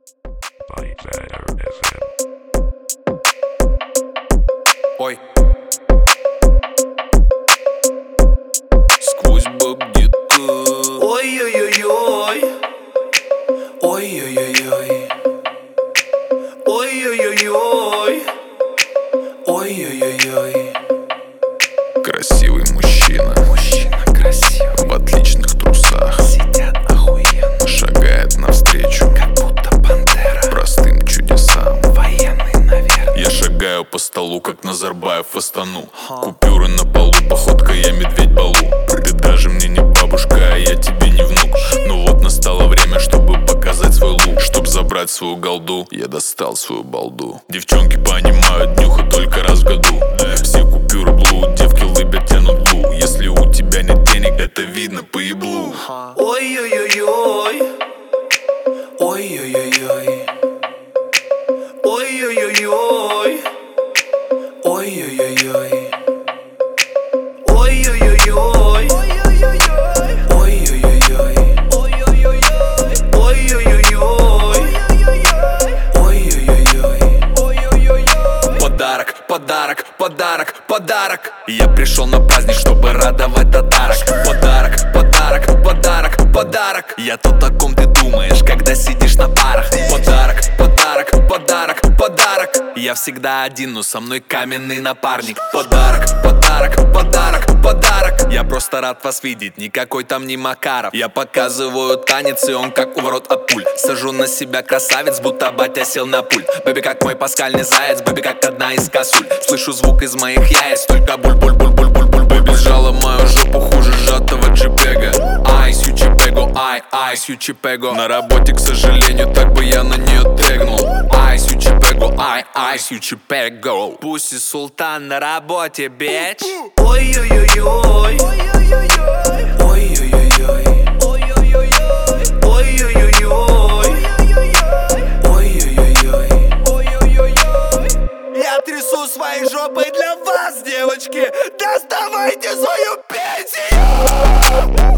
Ой. Сквозь баб где-то. Ой-ой-ой-ой. Ой-ой-ой-ой. Ой-ой-ой-ой. Ой-ой-ой-ой. Красивый мужчина, красивый, в отличных трусах, сидят охуенно, шагает навстречу, как будто пантера, простым чудесам. военный, наверное. Я шагаю по столу, как Назарбаев в Астану. Купюры на полу, походка я медведь Балу. Ты даже мне не бабушка, а я тебе не внук. Но вот настало время, чтобы показать свой лук. Чтоб забрать свою голду, я достал свою балду. Девчонки понимают нюха только раз в году. Все купюры блу, девки лыбят, тянут лу. Если у тебя нет денег, это видно по еблу. Ой-ой-ой-ой. Ой-ой-ой-ой. Ой-ой-ой-ой. Ой-ой-ой-ой. Ой-ой-ой-ой. Ой-ой-ой-ой. Ой-ой-ой-ой. Подарок, подарок, подарок, подарок. Я пришел на праздник, чтобы радовать татарок. Подарок, подарок, подарок, подарок. Я то, о ком ты думаешь, когда сидишь на парах. Подарок, подарок, подарок, подарок. Я всегда один, но со мной каменный напарник. Подарок, подарок, подарок, подарок. Я просто рад вас видеть, никакой там не Макаров. Я показываю танец, и он как у ворот от пуль. Сажу на себя красавец, будто батя сел на пульт. Бэби как мой паскальный заяц, бэби как одна из косуль. Слышу звук из моих яиц, только буль-буль-буль-буль-буль-буль. Бэби сжала мою жопу хуже сжатого джипега. Айс, ючипего, айс, ючипего. На работе, к сожалению, так бы я на нее тегнул. Айс, ючипего, айс, ючипего. Пусть султан на работе, бич. Ой-ой-ой-ой. Ой-ой-ой-ой. Ой-ой-ой-ой. Я трясу своей жопой для вас, девочки. Доставайте свою пенсию.